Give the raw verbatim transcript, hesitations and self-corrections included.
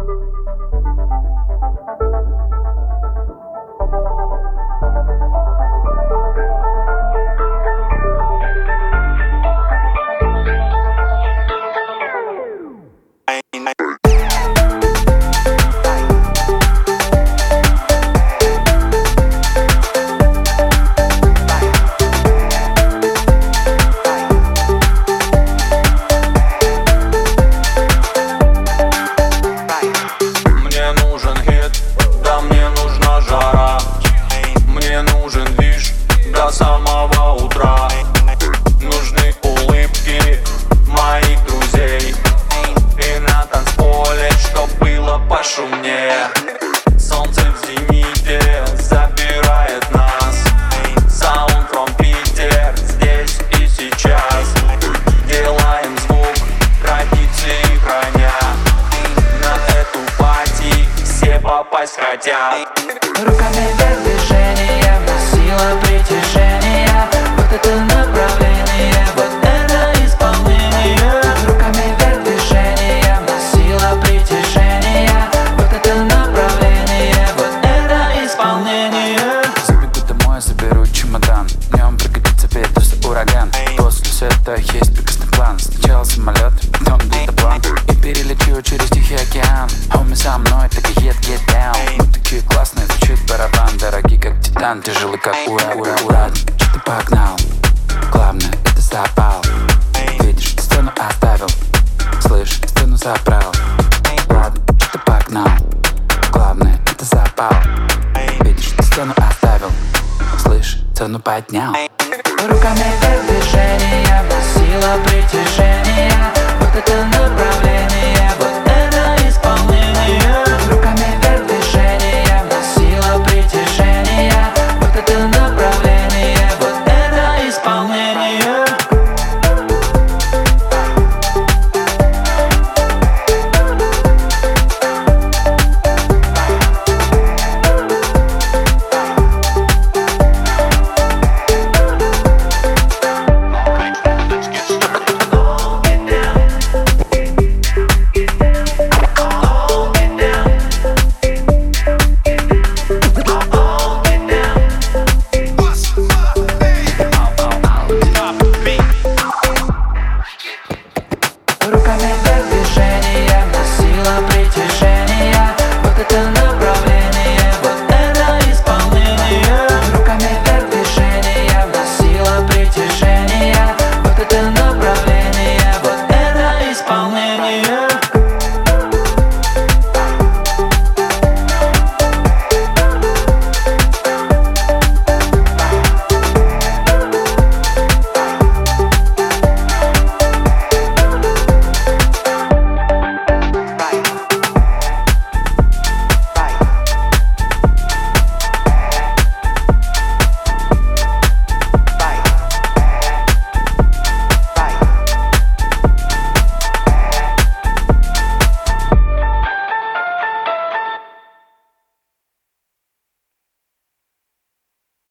Солнце в зените забирает нас. Sound from Питер здесь и сейчас. Делаем звук, традиции храня. На эту пати все попасть хотят. Руками вверх движения, сила притяжения. Вот это направление, вот это исполнение. Руками вверх движения, сила притяжения. Вот это направление, вот это исполнение. Забегу домой, заберу чемодан. В нем пригодится ветер, ураган. После света есть прекрасный план. Сначала самолет, потом дельтаплан. И перелечу через Тихий океан. Хоми со мной, так и get, get down. Мы такие классные, звучит барабан. Дорогие как титан, тяжелый как ура, ура, ура. Что ты погнал? Главное, это запал. Видишь, сцену оставил. Слышь, сцену забрал. Ладно, что ты погнал? Главное, это запал. Видишь, сцену оставил. Слышь, цену поднял. Руками вверх движения, сила притяжения. Вот это направление, вот это исполнение. Руками вверх движения, сила притяжения. Вот это направление, вот это исполнение. Руками вверх движения.